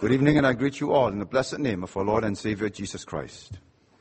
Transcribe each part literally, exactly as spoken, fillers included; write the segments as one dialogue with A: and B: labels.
A: Good evening, and I greet you all in the blessed name of our Lord and Savior, Jesus Christ.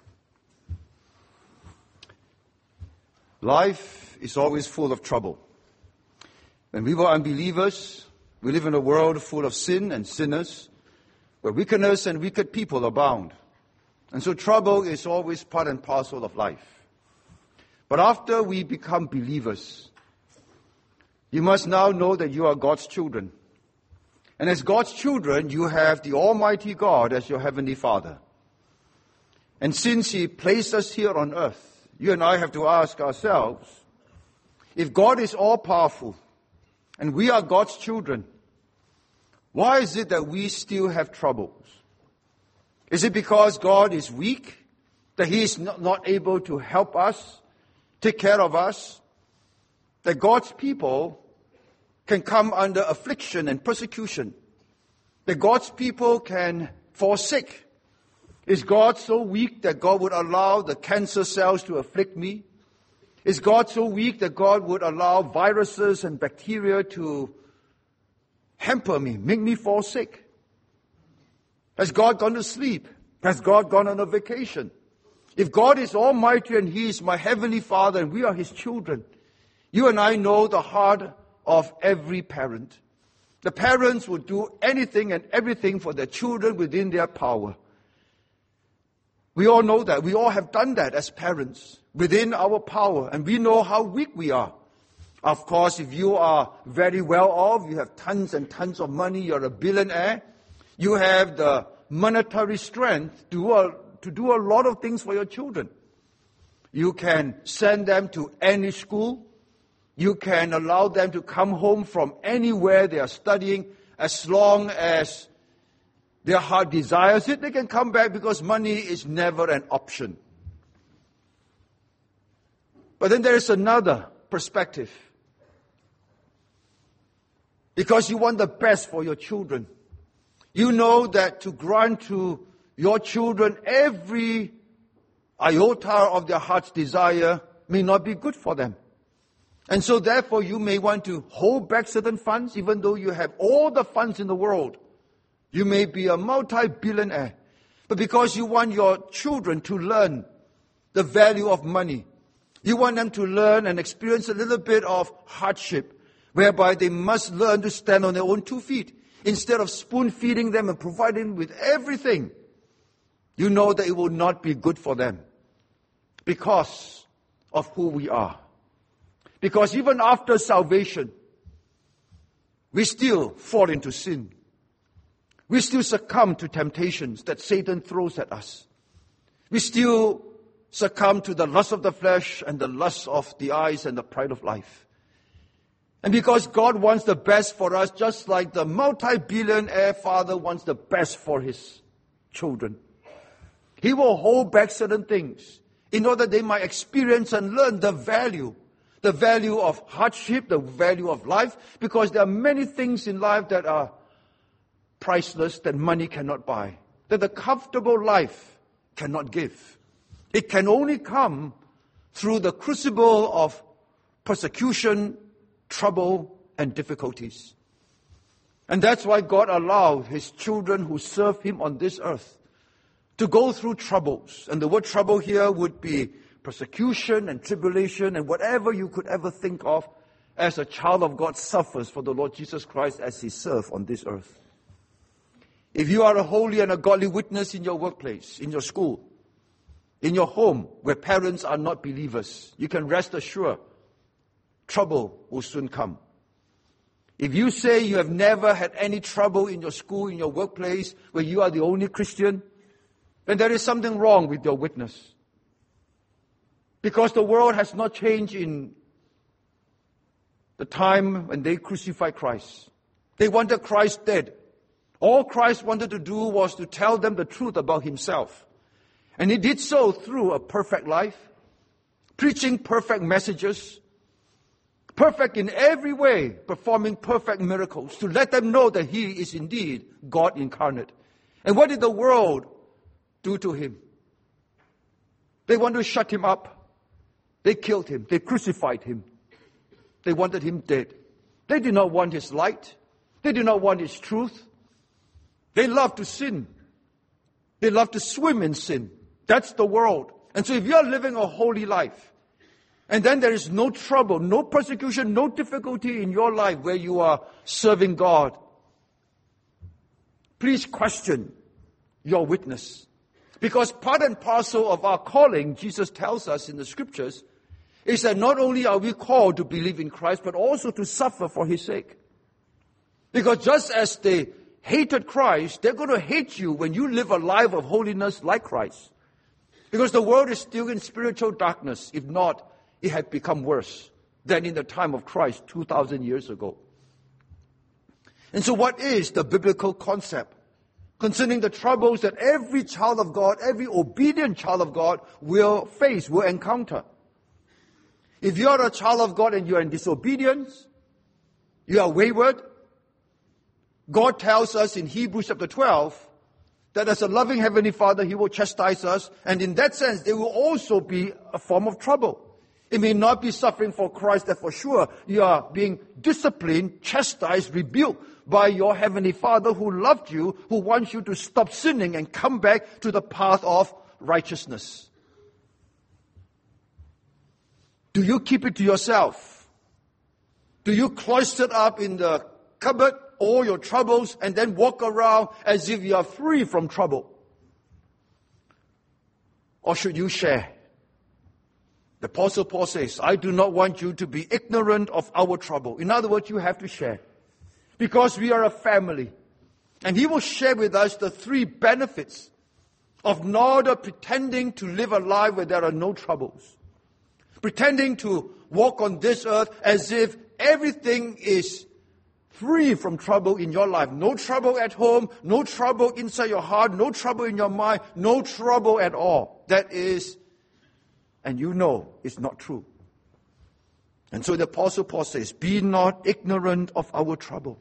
A: Life is always full of trouble. When we were unbelievers, we live in a world full of sin and sinners, where wickedness and wicked people abound. And so trouble is always part and parcel of life. But after we become believers, you must now know that you are God's children. And as God's children, you have the Almighty God as your Heavenly Father. And since He placed us here on earth, you and I have to ask ourselves, if God is all-powerful and we are God's children, why is it that we still have troubles? Is it because God is weak, that He is not, not able to help us, take care of us, that God's people can come under affliction and persecution, that God's people can fall sick? Is God so weak that God would allow the cancer cells to afflict me? Is God so weak that God would allow viruses and bacteria to hamper me, make me fall sick? Has God gone to sleep? Has God gone on a vacation? If God is almighty and He is my Heavenly Father and we are His children, you and I know the heart of every parent. The parents would do anything and everything for their children within their power. We all know that. We all have done that as parents within our power, and we know how weak we are. Of course, if you are very well off, you have tons and tons of money, you're a billionaire, you have the monetary strength to do a, to do a lot of things for your children. You can send them to any school. You can allow them to come home from anywhere they are studying, as long as their heart desires it. They can come back because money is never an option. But then there is another perspective. Because you want the best for your children. You know that to grant to your children every iota of their heart's desire may not be good for them. And so therefore you may want to hold back certain funds, even though you have all the funds in the world. You may be a multi-billionaire. But because you want your children to learn the value of money, you want them to learn and experience a little bit of hardship, whereby they must learn to stand on their own two feet, instead of spoon-feeding them and providing them with everything. You know that it will not be good for them because of who we are. Because even after salvation, we still fall into sin. We still succumb to temptations that Satan throws at us. We still succumb to the lust of the flesh and the lust of the eyes and the pride of life. And because God wants the best for us, just like the multi-billionaire father wants the best for his children, He will hold back certain things in order they might experience and learn the value The value of hardship, the value of life, because there are many things in life that are priceless, that money cannot buy, that the comfortable life cannot give. It can only come through the crucible of persecution, trouble, and difficulties. And that's why God allowed His children who serve Him on this earth to go through troubles. And the word trouble here would be persecution and tribulation and whatever you could ever think of as a child of God suffers for the Lord Jesus Christ as He served on this earth. If you are a holy and a godly witness in your workplace, in your school, in your home where parents are not believers, you can rest assured trouble will soon come. If you say you have never had any trouble in your school, in your workplace, where you are the only Christian, then there is something wrong with your witness. Because the world has not changed in the time when they crucified Christ. They wanted Christ dead. All Christ wanted to do was to tell them the truth about Himself. And He did so through a perfect life, preaching perfect messages, perfect in every way, performing perfect miracles, to let them know that He is indeed God incarnate. And what did the world do to Him? They wanted to shut Him up. They killed Him. They crucified Him. They wanted Him dead. They did not want His light. They did not want His truth. They love to sin. They love to swim in sin. That's the world. And so if you are living a holy life, and then there is no trouble, no persecution, no difficulty in your life where you are serving God, please question your witness. Because part and parcel of our calling, Jesus tells us in the scriptures, is that not only are we called to believe in Christ, but also to suffer for His sake. Because just as they hated Christ, they're going to hate you when you live a life of holiness like Christ. Because the world is still in spiritual darkness. If not, it had become worse than in the time of Christ two thousand years ago. And so what is the biblical concept concerning the troubles that every child of God, every obedient child of God will face, will encounter? If you are a child of God and you are in disobedience, you are wayward, God tells us in Hebrews chapter twelve that as a loving Heavenly Father, He will chastise us. And in that sense, there will also be a form of trouble. It may not be suffering for Christ that for sure you are being disciplined, chastised, rebuked by your Heavenly Father who loved you, who wants you to stop sinning and come back to the path of righteousness. Do you keep it to yourself? Do you cloister up in the cupboard all your troubles and then walk around as if you are free from trouble? Or should you share? The Apostle Paul says, I do not want you to be ignorant of our trouble. In other words, you have to share. Because we are a family. And he will share with us the three benefits of not pretending to live a life where there are no troubles. Pretending to walk on this earth as if everything is free from trouble in your life. No trouble at home, no trouble inside your heart, no trouble in your mind, no trouble at all. That is, and you know, it's not true. And so the Apostle Paul says, be not ignorant of our trouble.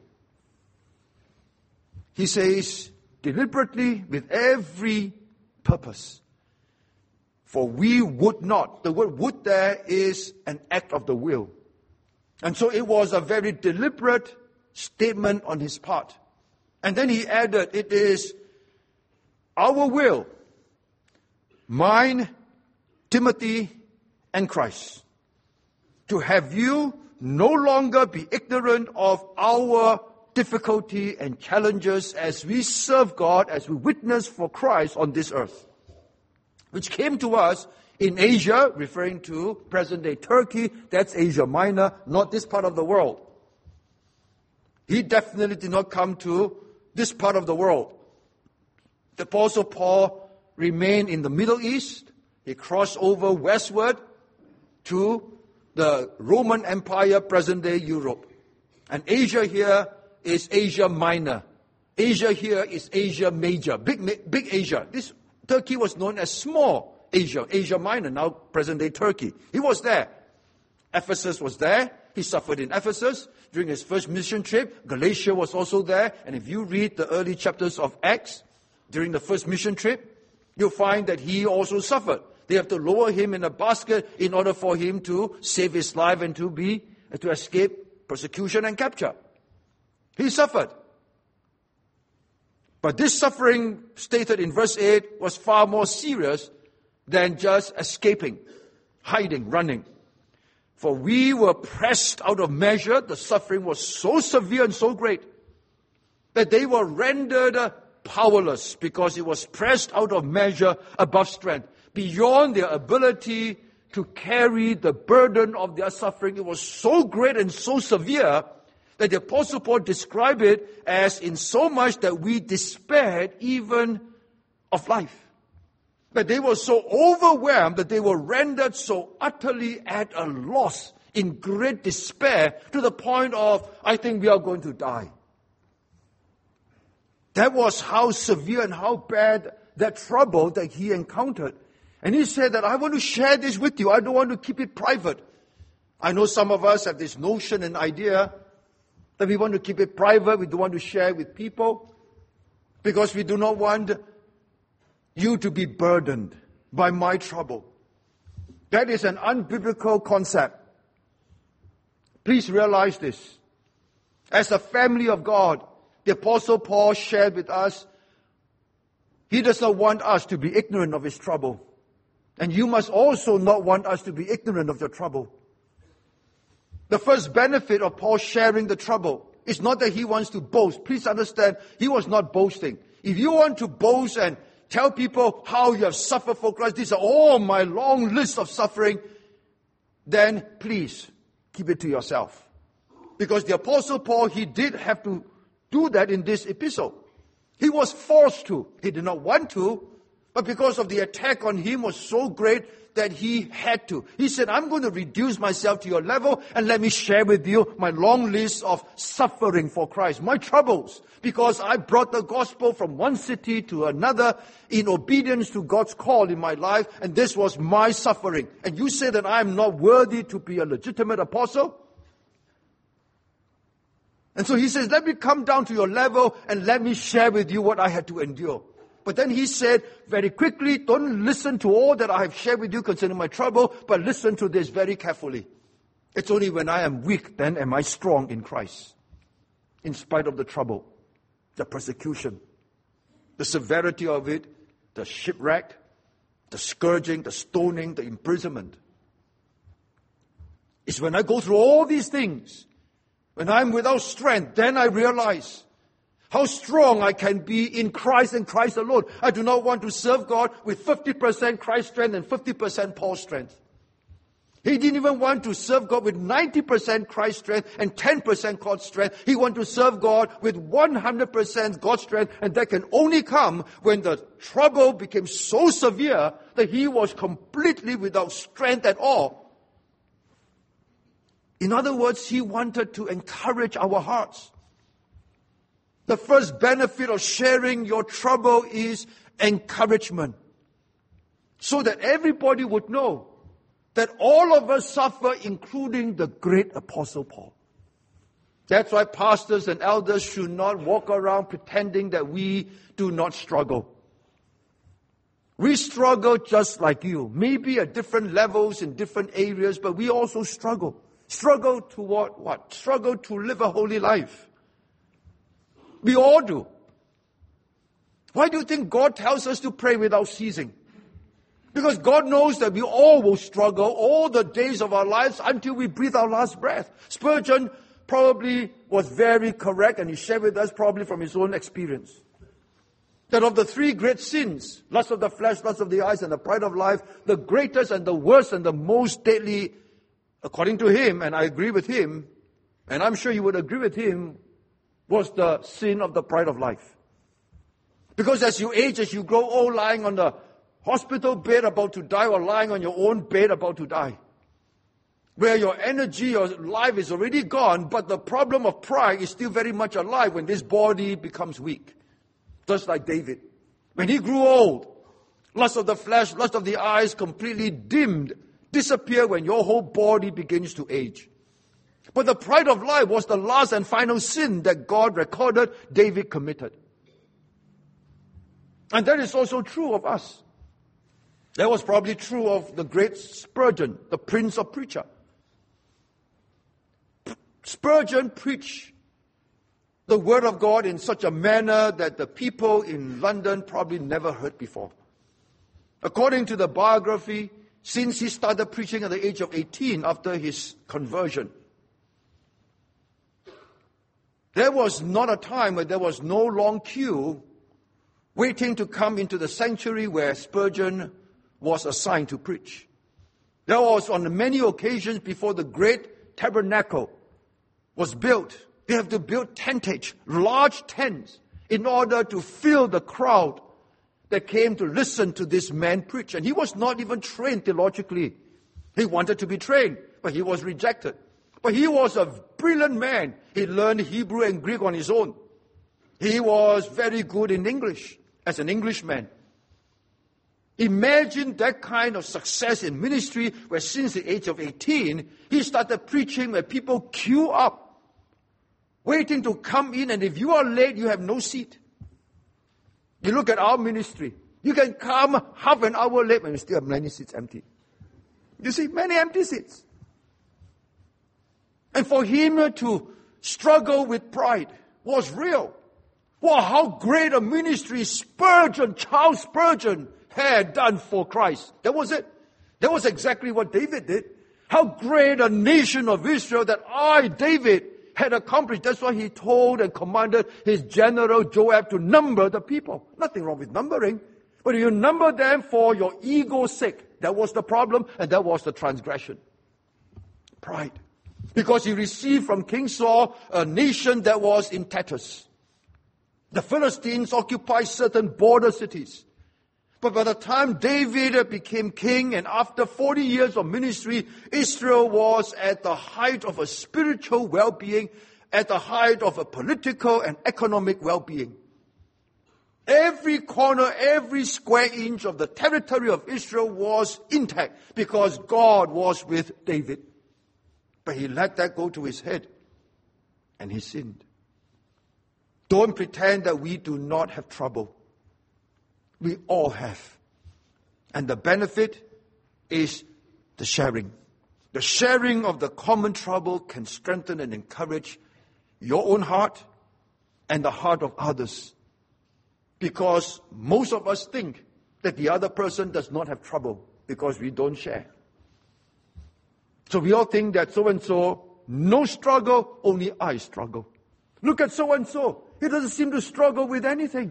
A: He says, deliberately, with every purpose. For we would not. The word would there is an act of the will. And so it was a very deliberate statement on his part. And then he added, it is our will, mine, Timothy, and Christ, to have you no longer be ignorant of our difficulty and challenges as we serve God, as we witness for Christ on this earth, which came to us in Asia, referring to present-day Turkey. That's Asia Minor, not this part of the world. He definitely did not come to this part of the world. The Apostle Paul remained in the Middle East. He crossed over westward to the Roman Empire, present-day Europe. And Asia here is Asia Minor. Asia here is Asia Major, big, big Asia. This Turkey was known as small Asia, Asia Minor, now present-day Turkey. He was there. Ephesus was there. He suffered in Ephesus during his first mission trip. Galatia was also there. And if you read the early chapters of Acts, during the first mission trip, you'll find that he also suffered. They have to lower him in a basket in order for him to save his life and to be, to escape persecution and capture. He suffered. But this suffering, stated in verse eight, was far more serious than just escaping, hiding, running. For we were pressed out of measure. The suffering was so severe and so great that they were rendered powerless because it was pressed out of measure above strength, beyond their ability to carry the burden of their suffering. It was so great and so severe that the Apostle Paul described it as in so much that we despaired even of life. That they were so overwhelmed that they were rendered so utterly at a loss, in great despair, to the point of, I think we are going to die. That was how severe and how bad that trouble that he encountered. And he said that I want to share this with you. I don't want to keep it private. I know some of us have this notion and idea that we want to keep it private. We don't want to share with people because we do not want you to be burdened by my trouble. That is an unbiblical concept. Please realize this. As a family of God, The Apostle Paul shared with us, he does not want us to be ignorant of his trouble. And you must also not want us to be ignorant of your trouble. The first benefit of Paul sharing the trouble is not that he wants to boast. Please understand, he was not boasting. If you want to boast and tell people how you have suffered for Christ, these are all my long list of suffering, then please keep it to yourself. Because the Apostle Paul, he did have to do that in this epistle. He was forced to. He did not want to, but because of the attack on him was so great that he had to. He said, I'm going to reduce myself to your level and let me share with you my long list of suffering for Christ, my troubles, because I brought the gospel from one city to another in obedience to God's call in my life, and this was my suffering. And you say that I am not worthy to be a legitimate apostle? And so he says, let me come down to your level and let me share with you what I had to endure. But then he said very quickly, don't listen to all that I have shared with you concerning my trouble, but listen to this very carefully. It's only when I am weak, then am I strong in Christ. In spite of the trouble, the persecution, the severity of it, the shipwreck, the scourging, the stoning, the imprisonment. It's when I go through all these things, when I'm without strength, then I realize how strong I can be in Christ and Christ alone. I do not want to serve God with fifty percent Christ strength and fifty percent Paul strength. He didn't even want to serve God with ninety percent Christ strength and ten percent God strength. He wanted to serve God with one hundred percent God strength, and that can only come when the trouble became so severe that he was completely without strength at all. In other words, he wanted to encourage our hearts. The first benefit of sharing your trouble is encouragement. So that everybody would know that all of us suffer, including the great Apostle Paul. That's why pastors and elders should not walk around pretending that we do not struggle. We struggle just like you. Maybe at different levels in different areas, but we also struggle. Struggle toward what? Struggle to live a holy life. We all do. Why do you think God tells us to pray without ceasing? Because God knows that we all will struggle all the days of our lives until we breathe our last breath. Spurgeon probably was very correct, and he shared with us probably from his own experience, that of the three great sins, lust of the flesh, lust of the eyes, and the pride of life, the greatest and the worst and the most deadly, according to him, and I agree with him, and I'm sure you would agree with him, was the sin of the pride of life. Because as you age, as you grow old, lying on the hospital bed about to die, or lying on your own bed about to die, where your energy, your life is already gone, but the problem of pride is still very much alive when this body becomes weak. Just like David. When he grew old, lust of the flesh, lust of the eyes completely dimmed, disappear when your whole body begins to age. But the pride of life was the last and final sin that God recorded David committed. And that is also true of us. That was probably true of the great Spurgeon, the prince of preacher. Spurgeon preached the word of God in such a manner that the people in London probably never heard before. According to the biography, since he started preaching at the age of eighteen after his conversion, there was not a time where there was no long queue waiting to come into the sanctuary where Spurgeon was assigned to preach. There was on many occasions before the great tabernacle was built, they have to build tentage, large tents, in order to fill the crowd that came to listen to this man preach. And he was not even trained theologically. He wanted to be trained, but he was rejected. But he was a brilliant man. He learned Hebrew and Greek on his own. He was very good in English, as an Englishman. Imagine that kind of success in ministry where since the age of eighteen, he started preaching where people queue up, waiting to come in, and if you are late, you have no seat. You look at our ministry. You can come half an hour late and you still have many seats empty. You see, many empty seats. And for him to struggle with pride was real. Wow, how great a ministry Spurgeon, Charles Spurgeon had done for Christ. That was it. That was exactly what David did. How great a nation of Israel that I, David, had accomplished. That's why he told and commanded his general Joab to number the people. Nothing wrong with numbering. But you number them for your ego's sake. That was the problem, and that was the transgression. Pride. Because he received from King Saul a nation that was in tatters. The Philistines occupied certain border cities. But by the time David became king, and after forty years of ministry, Israel was at the height of a spiritual well-being, at the height of a political and economic well-being. Every corner, every square inch of the territory of Israel was intact because God was with David. But he let that go to his head, and he sinned. Don't pretend that we do not have trouble. We all have. And the benefit is the sharing. The sharing of the common trouble can strengthen and encourage your own heart and the heart of others. Because most of us think that the other person does not have trouble because we don't share. So we all think that so-and-so, no struggle, only I struggle. Look at so-and-so. He doesn't seem to struggle with anything.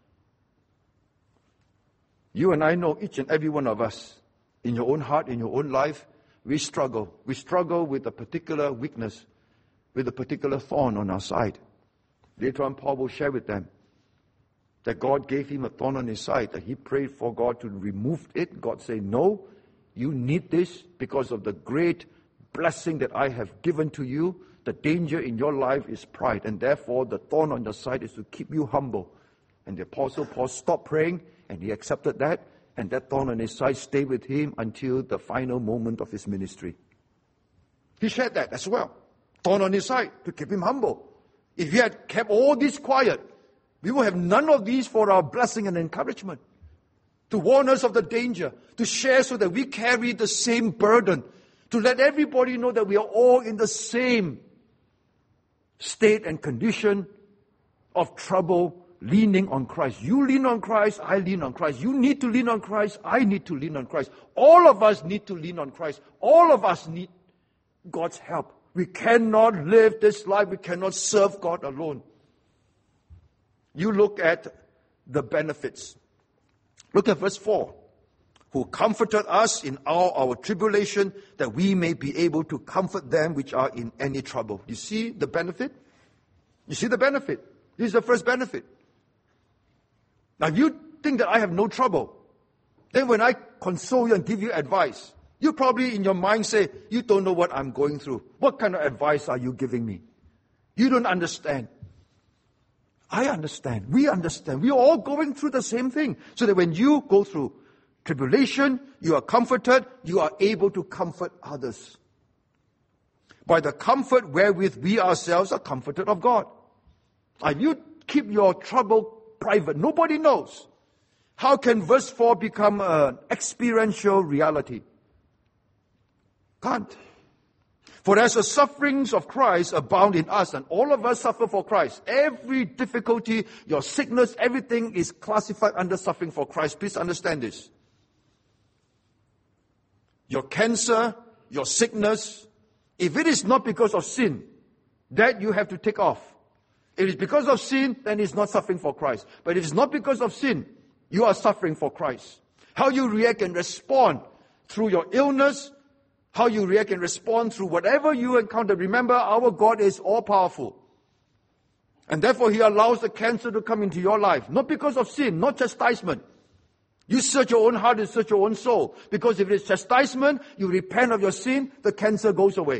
A: You and I know, each and every one of us, in your own heart, in your own life, we struggle. We struggle with a particular weakness, with a particular thorn on our side. Later on, Paul will share with them that God gave him a thorn on his side, that he prayed for God to remove it. God said, no, you need this because of the great blessing that I have given to you. The danger in your life is pride, and therefore the thorn on your side is to keep you humble. And the Apostle Paul stopped praying, and he accepted that, and that thorn on his side stayed with him until the final moment of his ministry. He shared that as well. Thorn on his side to keep him humble. If he had kept all this quiet, we would have none of these for our blessing and encouragement. To warn us of the danger, to share so that we carry the same burden, to let everybody know that we are all in the same state and condition of trouble, leaning on Christ. You lean on Christ, I lean on Christ. You need to lean on Christ, I need to lean on Christ. All of us need to lean on Christ. All of us need God's help. We cannot live this life, we cannot serve God alone. You look at the benefits. Look at verse four. Who comforted us in all our tribulation, that we may be able to comfort them which are in any trouble. You see the benefit? You see the benefit? This is the first benefit. Now, if you think that I have no trouble, then when I console you and give you advice, you probably in your mind say, you don't know what I'm going through. What kind of advice are you giving me? You don't understand. I understand. We understand. We are all going through the same thing. So that when you go through tribulation, you are comforted, you are able to comfort others. By the comfort wherewith we ourselves are comforted of God. If you keep your trouble private, nobody knows. How can verse four become an experiential reality? Can't. For as the sufferings of Christ abound in us, and all of us suffer for Christ, every difficulty, your sickness, everything is classified under suffering for Christ. Please understand this. Your cancer, your sickness, if it is not because of sin, that you have to take off. If it is because of sin, then it's not suffering for Christ. But if it's not because of sin, you are suffering for Christ. How you react and respond through your illness, how you react and respond through whatever you encounter. Remember, our God is all-powerful. And therefore, He allows the cancer to come into your life. Not because of sin, not chastisement. You search your own heart and search your own soul. Because if it is chastisement, you repent of your sin, the cancer goes away.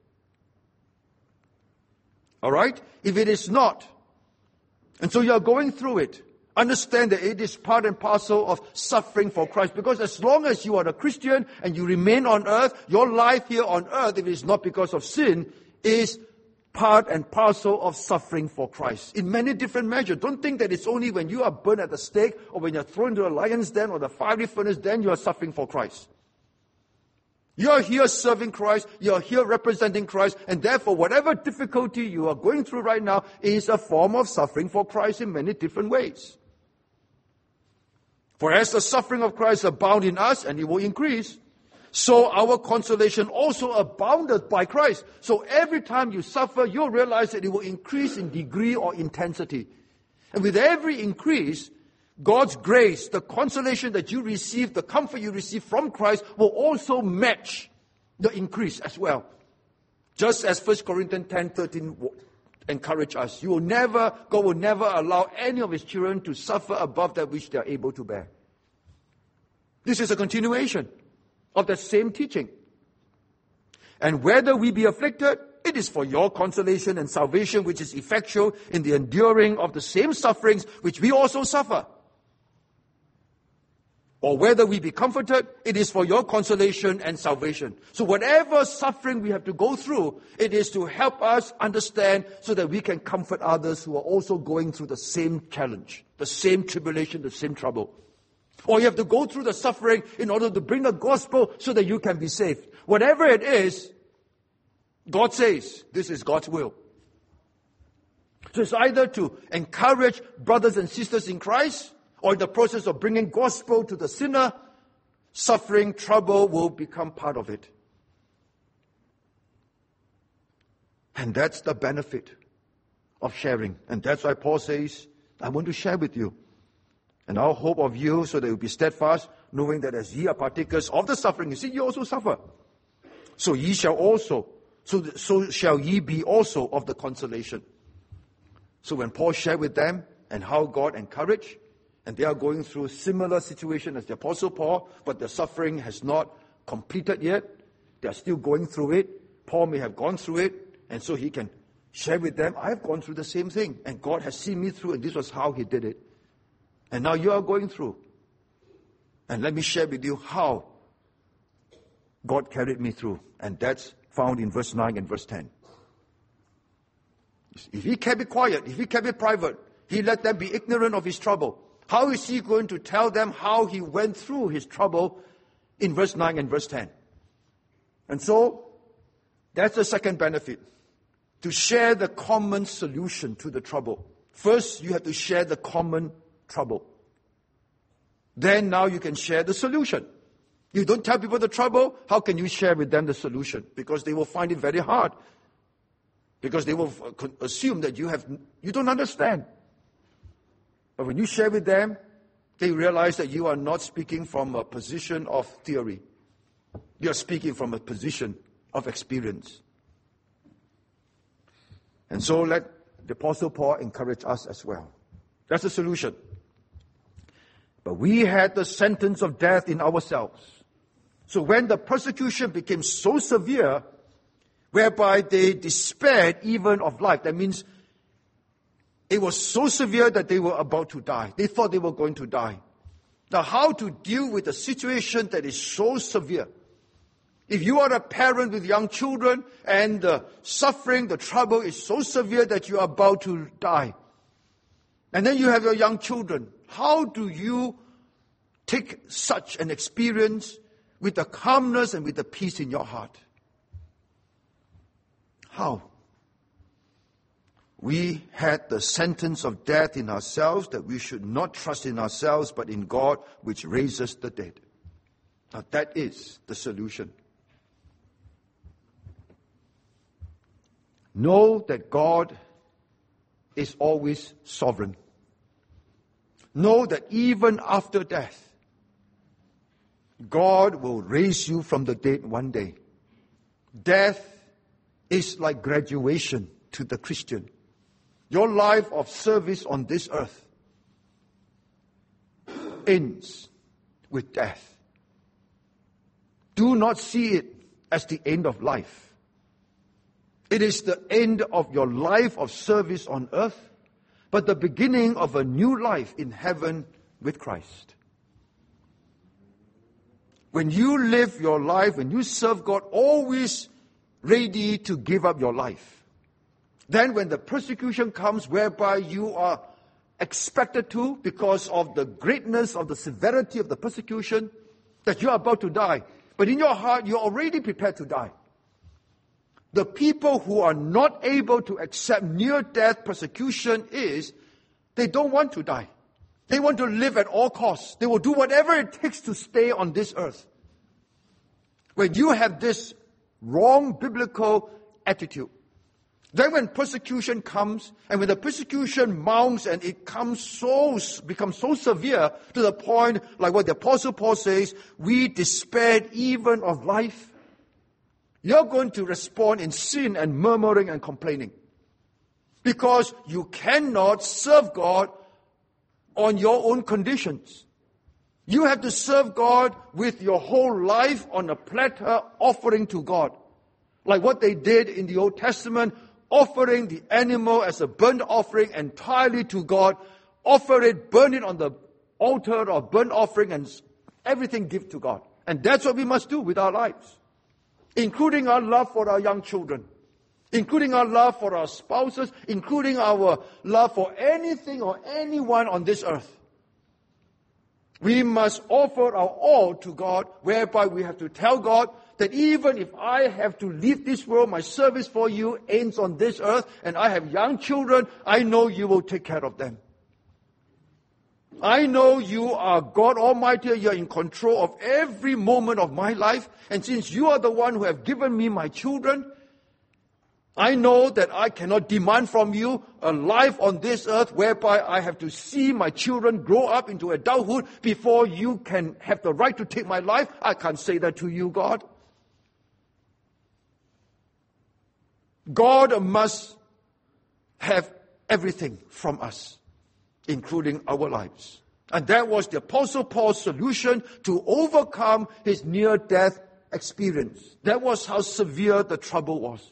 A: Alright? If it is not, and so you are going through it, understand that it is part and parcel of suffering for Christ. Because as long as you are a Christian and you remain on earth, your life here on earth, if it is not because of sin, is part and parcel of suffering for Christ. In many different measures. Don't think that it's only when you are burned at the stake or when you're thrown into a lion's den or the fiery furnace, then you are suffering for Christ. You're here serving Christ, you're here representing Christ, and therefore whatever difficulty you are going through right now is a form of suffering for Christ in many different ways. For as the suffering of Christ abound in us, and it will increase, so our consolation also abounded by Christ. So every time you suffer, you'll realize that it will increase in degree or intensity. And with every increase, God's grace, the consolation that you receive, the comfort you receive from Christ will also match the increase as well. Just as First Corinthians ten thirteen encourage us. You will never, God will never allow any of His children to suffer above that which they are able to bear. This is a continuation of that same teaching. And whether we be afflicted, it is for your consolation and salvation, which is effectual in the enduring of the same sufferings which we also suffer. Or whether we be comforted, it is for your consolation and salvation. So whatever suffering we have to go through, it is to help us understand so that we can comfort others who are also going through the same challenge, the same tribulation, the same trouble. Or you have to go through the suffering in order to bring the gospel so that you can be saved. Whatever it is, God says this is God's will. So it's either to encourage brothers and sisters in Christ, or in the process of bringing gospel to the sinner, suffering, trouble will become part of it. And that's the benefit of sharing. And that's why Paul says, I want to share with you. And our hope of you, so that you will be steadfast, knowing that as ye are partakers of the suffering, you see, you also suffer. So ye shall also, so, so shall ye be also of the consolation. So when Paul shared with them and how God encouraged, and they are going through a similar situation as the Apostle Paul, but the suffering has not completed yet. They are still going through it. Paul may have gone through it, and so he can share with them, I have gone through the same thing, and God has seen me through, and this was how He did it. And now you are going through. And let me share with you how God carried me through. And that's found in verse nine and verse ten. If He kept it quiet, if He kept it private, He let them be ignorant of His trouble. How is He going to tell them how He went through His trouble in verse nine and verse ten? And so, that's the second benefit. To share the common solution to the trouble. First, you have to share the common trouble. Then now you can share the solution. You don't tell people the trouble, how can you share with them the solution? Because they will find it very hard. Because they will assume that you have you don't understand. But when you share with them, they realize that you are not speaking from a position of theory. You are speaking from a position of experience. And so let the Apostle Paul encourage us as well. That's the solution. But we had the sentence of death in ourselves. So when the persecution became so severe, whereby they despaired even of life, that means it was so severe that they were about to die. They thought they were going to die. Now, how to deal with a situation that is so severe? If you are a parent with young children and the suffering, the trouble is so severe that you are about to die, and then you have your young children, how do you take such an experience with the calmness and with the peace in your heart? How? We had the sentence of death in ourselves, that we should not trust in ourselves, but in God, which raises the dead. Now that is the solution. Know that God is always sovereign. Know that even after death, God will raise you from the dead one day. Death is like graduation to the Christian. Your life of service on this earth ends with death. Do not see it as the end of life. It is the end of your life of service on earth, but the beginning of a new life in heaven with Christ. When you live your life, when you serve God, always ready to give up your life. Then when the persecution comes, whereby you are expected to, because of the greatness of the severity of the persecution, that you are about to die, but in your heart, you're already prepared to die. The people who are not able to accept near-death persecution is, they don't want to die. They want to live at all costs. They will do whatever it takes to stay on this earth. When you have this wrong biblical attitude, then when persecution comes, and when the persecution mounts and it comes so, becomes so severe to the point, like what the Apostle Paul says, we despaired even of life, you're going to respond in sin and murmuring and complaining. Because you cannot serve God on your own conditions. You have to serve God with your whole life on a platter, offering to God. Like what they did in the Old Testament, offering the animal as a burnt offering entirely to God, offer it, burn it on the altar or burnt offering, and everything give to God. And that's what we must do with our lives, including our love for our young children, including our love for our spouses, including our love for anything or anyone on this earth. We must offer our all to God, whereby we have to tell God that even if I have to leave this world, my service for you ends on this earth, and I have young children, I know you will take care of them. I know you are God Almighty, you are in control of every moment of my life, and since you are the one who have given me my children, I know that I cannot demand from you a life on this earth whereby I have to see my children grow up into adulthood before you can have the right to take my life. I can't say that to you, God. God must have everything from us, including our lives. And that was the Apostle Paul's solution to overcome his near-death experience. That was how severe the trouble was.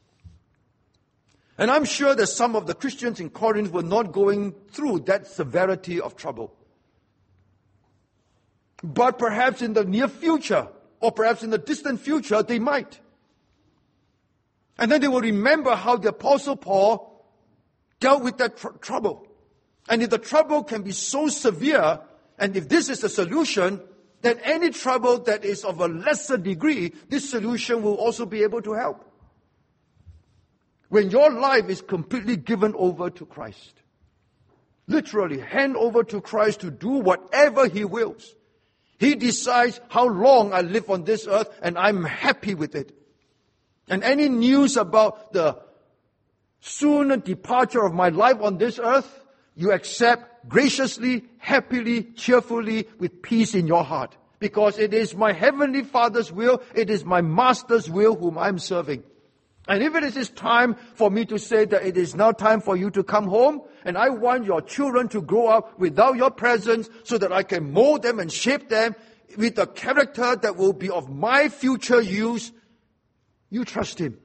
A: And I'm sure that some of the Christians in Corinth were not going through that severity of trouble. But perhaps in the near future, or perhaps in the distant future, they might. And then they will remember how the Apostle Paul dealt with that tr- trouble. And if the trouble can be so severe, and if this is the solution, then any trouble that is of a lesser degree, this solution will also be able to help. When your life is completely given over to Christ, literally hand over to Christ to do whatever He wills. He decides how long I live on this earth, and I'm happy with it. And any news about the soon departure of my life on this earth, you accept graciously, happily, cheerfully, with peace in your heart. Because it is my Heavenly Father's will, it is my Master's will whom I'm serving. And if it is time for me to say that it is now time for you to come home, and I want your children to grow up without your presence so that I can mold them and shape them with a character that will be of my future use, you trust Him.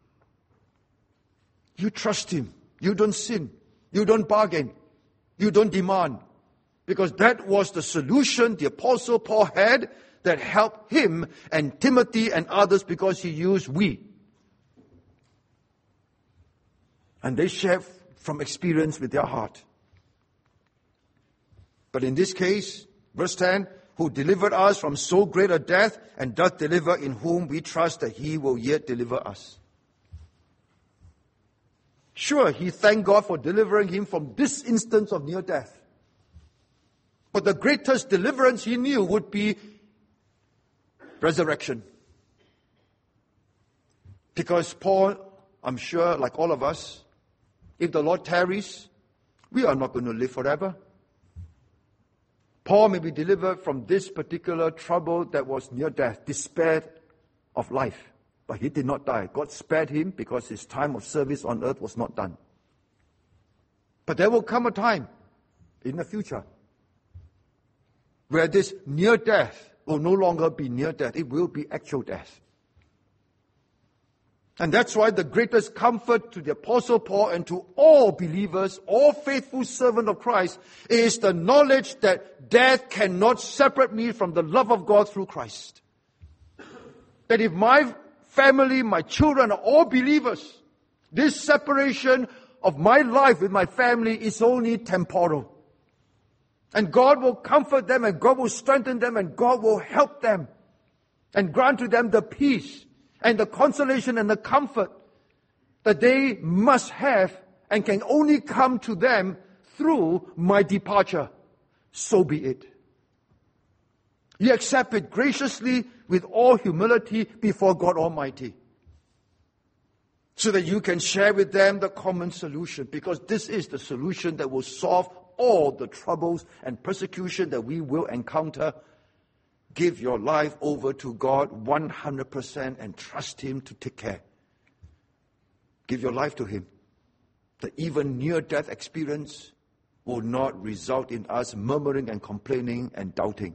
A: You trust Him. You don't sin. You don't bargain. You don't demand. Because that was the solution the Apostle Paul had that helped him and Timothy and others, because he used we. And they share from experience with their heart. But in this case, verse ten, who delivered us from so great a death, and doth deliver, in whom we trust that He will yet deliver us. Sure, he thanked God for delivering him from this instance of near death. But the greatest deliverance he knew would be resurrection. Because Paul, I'm sure, like all of us, if the Lord tarries, we are not going to live forever. Paul may be delivered from this particular trouble that was near death, despaired of life. But he did not die. God spared him because his time of service on earth was not done. But there will come a time in the future where this near death will no longer be near death. It will be actual death. And that's why the greatest comfort to the Apostle Paul and to all believers, all faithful servants of Christ, is the knowledge that death cannot separate me from the love of God through Christ. That if my family, my children are all believers, this separation of my life with my family is only temporal. And God will comfort them, and God will strengthen them, and God will help them. and grant to them the peace and the consolation and the comfort that they must have and can only come to them through my departure. So be it. You accept it graciously with all humility before God Almighty, so that you can share with them the common solution, because this is the solution that will solve all the troubles and persecution that we will encounter. Give your life over to God one hundred percent and trust Him to take care. Give your life to Him. The even near-death experience will not result in us murmuring and complaining and doubting,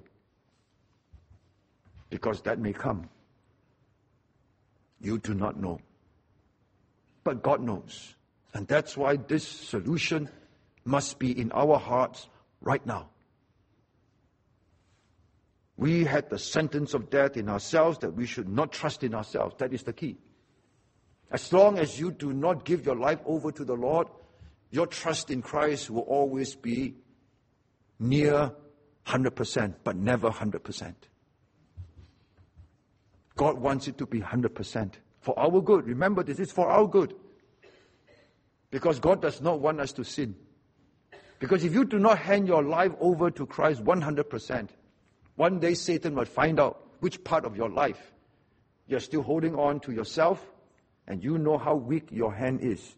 A: because that may come. You do not know. But God knows. And that's why this solution must be in our hearts right now. We had the sentence of death in ourselves that we should not trust in ourselves. That is the key. As long as you do not give your life over to the Lord, your trust in Christ will always be near one hundred percent, but never one hundred percent. God wants it to be one hundred percent for our good. Remember, this is for our good. Because God does not want us to sin. Because if you do not hand your life over to Christ one hundred percent, one day Satan will find out which part of your life you're still holding on to yourself, and you know how weak your hand is.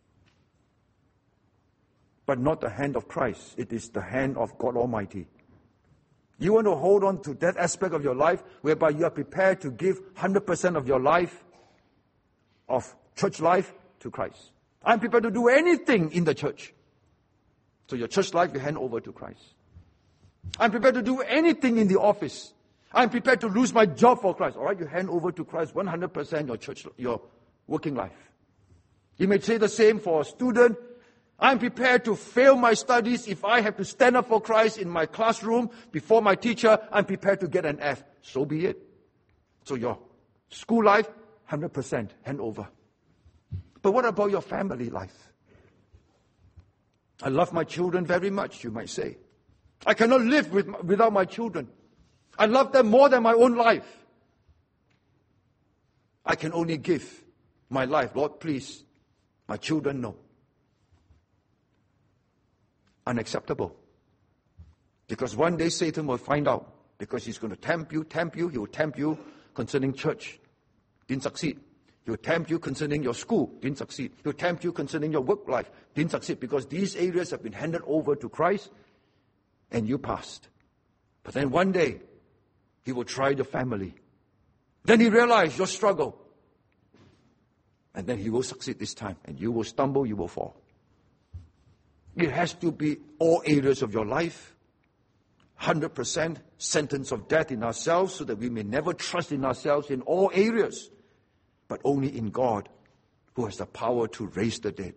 A: But not the hand of Christ. It is the hand of God Almighty. You want to hold on to that aspect of your life whereby you are prepared to give one hundred percent of your life, of church life, to Christ. I'm prepared to do anything in the church. So your church life, you hand over to Christ. I'm prepared to do anything in the office. I'm prepared to lose my job for Christ. All right, you hand over to Christ one hundred percent your church, your working life. You may say the same for a student. I'm prepared to fail my studies if I have to stand up for Christ in my classroom before my teacher. I'm prepared to get an F. So be it. So your school life, one hundred percent hand over. But what about your family life? I love my children very much, you might say. I cannot live with, without my children. I love them more than my own life. I can only give my life. Lord, please, my children know. Unacceptable. Because one day Satan will find out. Because he's going to tempt you, tempt you. He will tempt you concerning church. Didn't succeed. He will tempt you concerning your school. Didn't succeed. He will tempt you concerning your work life. Didn't succeed. Because these areas have been handed over to Christ and you passed. But then one day, he will try the family. Then he realizes your struggle. And then he will succeed this time. And you will stumble, you will fall. It has to be all areas of your life. one hundred percent sentence of death in ourselves so that we may never trust in ourselves in all areas, but only in God who has the power to raise the dead.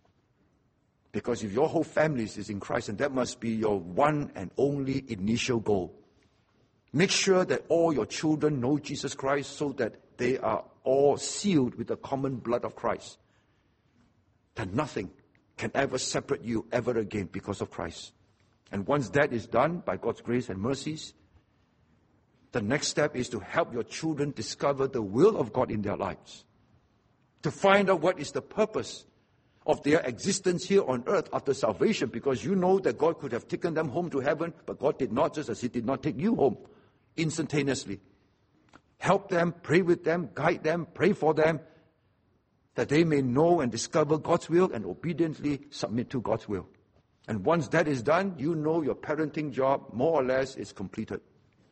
A: Because if your whole family is in Christ, and that must be your one and only initial goal. Make sure that all your children know Jesus Christ so that they are all sealed with the common blood of Christ. That nothing can ever separate you ever again because of Christ. And once that is done by God's grace and mercies, the next step is to help your children discover the will of God in their lives. To find out what is the purpose of their existence here on earth after salvation, because you know that God could have taken them home to heaven, but God did not, just as He did not take you home instantaneously. Help them, pray with them, guide them, pray for them, that they may know and discover God's will and obediently submit to God's will. And once that is done, you know your parenting job more or less is completed.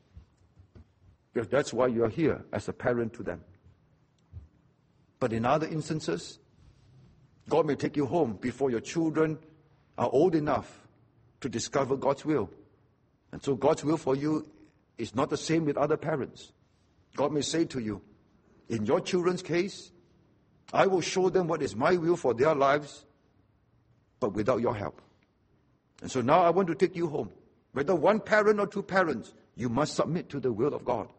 A: Because that's why you're here, as a parent to them. But in other instances, God may take you home before your children are old enough to discover God's will. And so God's will for you is not the same with other parents. God may say to you, in your children's case, I will show them what is my will for their lives, but without your help. And so now I want to take you home. Whether one parent or two parents, you must submit to the will of God.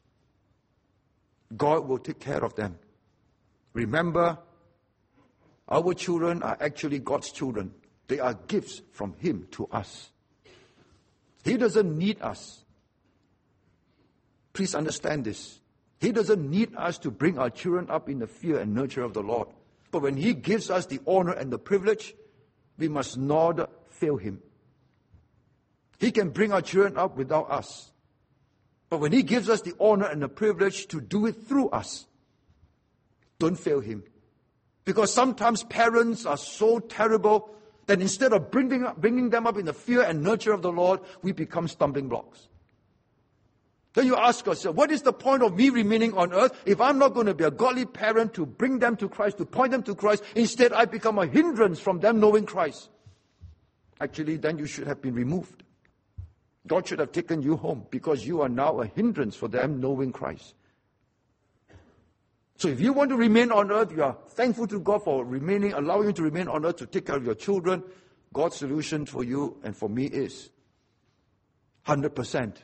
A: God will take care of them. Remember, our children are actually God's children. They are gifts from Him to us. He doesn't need us. Please understand this. He doesn't need us to bring our children up in the fear and nurture of the Lord. But when He gives us the honor and the privilege, we must not fail Him. He can bring our children up without us. But when He gives us the honor and the privilege to do it through us, don't fail Him. Because sometimes parents are so terrible that instead of bringing, up, bringing them up in the fear and nurture of the Lord, we become stumbling blocks. Then you ask yourself, what is the point of me remaining on earth if I'm not going to be a godly parent to bring them to Christ, to point them to Christ? Instead, I become a hindrance from them knowing Christ. Actually, then you should have been removed. God should have taken you home because you are now a hindrance for them knowing Christ. So if you want to remain on earth, you are thankful to God for remaining, allowing you to remain on earth to take care of your children. God's solution for you and for me is one hundred percent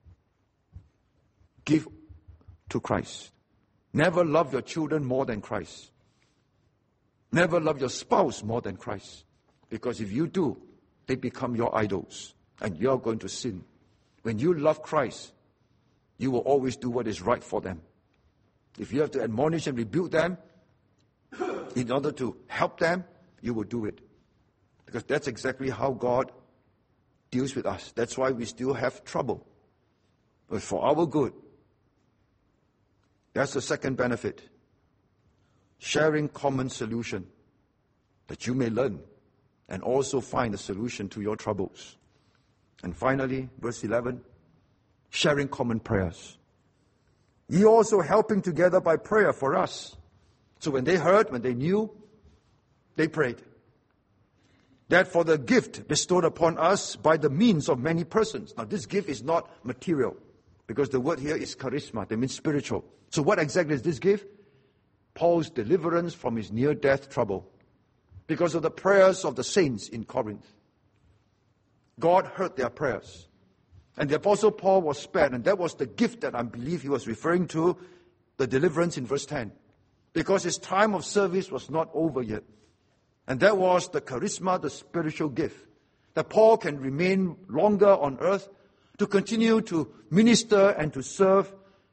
A: give to Christ. Never love your children more than Christ. Never love your spouse more than Christ. Because if you do, they become your idols and you're going to sin. When you love Christ, you will always do what is right for them. If you have to admonish and rebuke them in order to help them, you will do it. Because that's exactly how God deals with us. That's why we still have trouble. But for our good, that's the second benefit. Sharing common solution that you may learn and also find a solution to your troubles. And finally, verse eleven, sharing common prayers. Ye also helping together by prayer for us. So when they heard, when they knew, they prayed. That for the gift bestowed upon us by the means of many persons. Now this gift is not material, because the word here is charisma, that means spiritual. So what exactly is this gift? Paul's deliverance from his near-death trouble. Because of the prayers of the saints in Corinth. God heard their prayers. And the Apostle Paul was spared, and that was the gift that I believe he was referring to, the deliverance in verse ten. Because his time of service was not over yet. And that was the charisma, the spiritual gift. That Paul can remain longer on earth to continue to minister and to serve.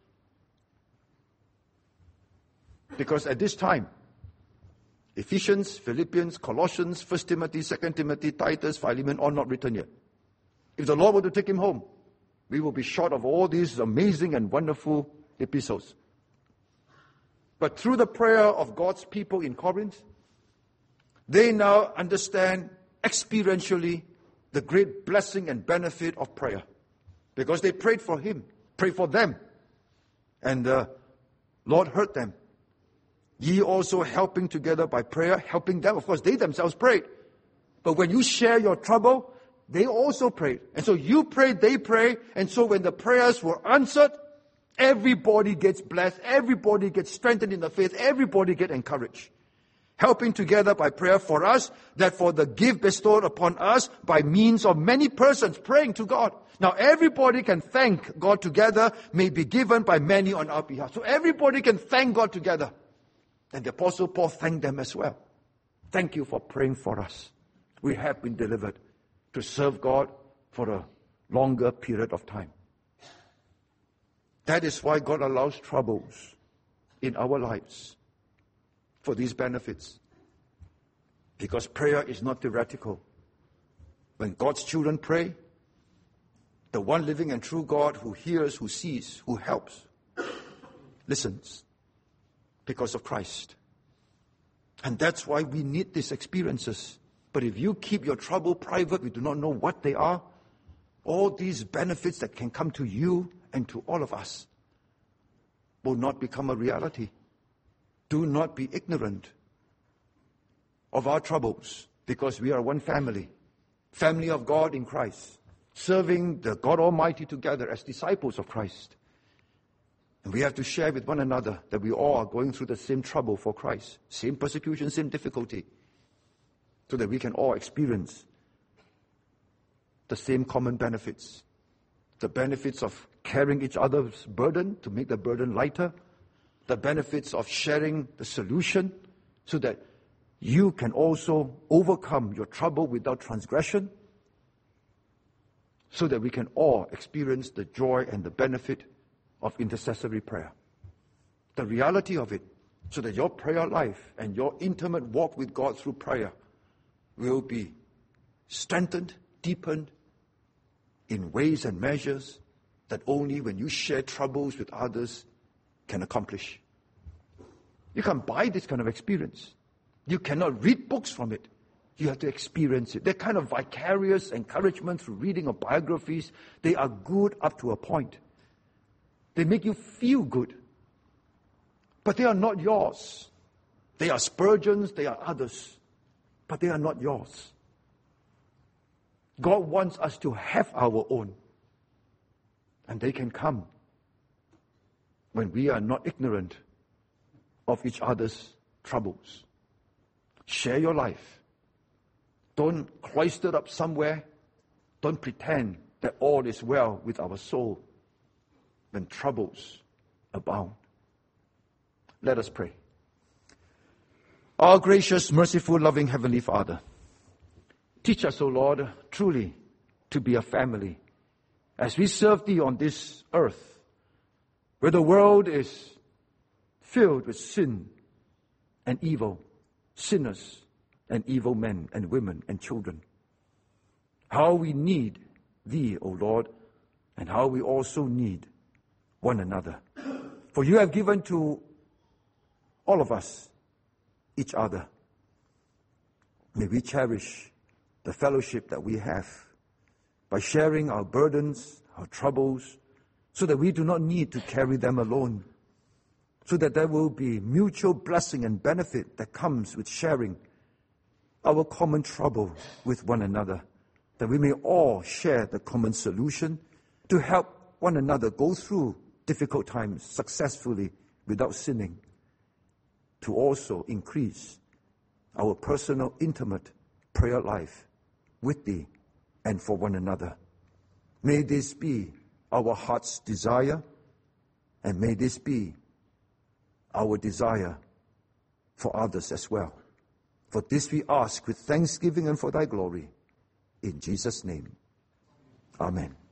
A: Because at this time, Ephesians, Philippians, Colossians, First Timothy, Second Timothy, Titus, Philemon, all not written yet. If the Lord were to take him home, we will be short of all these amazing and wonderful epistles. But through the prayer of God's people in Corinth, they now understand experientially the great blessing and benefit of prayer. Because they prayed for him, prayed for them. And the Lord heard them. Ye also helping together by prayer, helping them. Of course, they themselves prayed. But when you share your trouble, they also prayed. And so you prayed, they prayed. And so when the prayers were answered, everybody gets blessed. Everybody gets strengthened in the faith. Everybody gets encouraged. Helping together by prayer for us, that for the gift bestowed upon us by means of many persons praying to God. Now everybody can thank God together, may be given by many on our behalf. So everybody can thank God together. And the Apostle Paul thanked them as well. Thank you for praying for us. We have been delivered to serve God for a longer period of time. That is why God allows troubles in our lives for these benefits. Because prayer is not theoretical. When God's children pray, the one living and true God who hears, who sees, who helps, listens. Because of Christ. And that's why we need these experiences. But if you keep your trouble private, we do not know what they are, all these benefits that can come to you and to all of us will not become a reality. Do not be ignorant of our troubles, because we are one family, family of God in Christ, serving the God Almighty together as disciples of Christ. And we have to share with one another that we all are going through the same trouble for Christ, same persecution, same difficulty, so that we can all experience the same common benefits. The benefits of carrying each other's burden to make the burden lighter, the benefits of sharing the solution so that you can also overcome your trouble without transgression, so that we can all experience the joy and the benefit of intercessory prayer. the reality of it, so that your prayer life and your intimate walk with God through prayer will be strengthened, deepened in ways and measures that only when you share troubles with others can accomplish. You can't buy this kind of experience. You cannot read books from it. You have to experience it. That kind of vicarious encouragement through reading of biographies, they are good up to a point. They make you feel good. But they are not yours. They are Spurgeon's, they are others. But they are not yours. God wants us to have our own. And they can come when we are not ignorant of each other's troubles. Share your life. Don't cloister up somewhere. Don't pretend that all is well with our soul when troubles abound. Let us pray. Our gracious, merciful, loving Heavenly Father, teach us, O Lord, truly to be a family as we serve Thee on this earth, where the world is filled with sin and evil, sinners and evil men and women and children. How we need Thee, O Lord, and how we also need one another. For You have given to all of us each other. May we cherish the fellowship that we have by sharing our burdens, our troubles, so that we do not need to carry them alone, so that there will be mutual blessing and benefit that comes with sharing our common trouble with one another, that we may all share the common solution to help one another go through difficult times successfully without sinning, to also increase our personal, intimate prayer life with Thee and for one another. May this be our heart's desire, and may this be our desire for others as well. For this we ask with thanksgiving and for Thy glory. In Jesus' name, amen.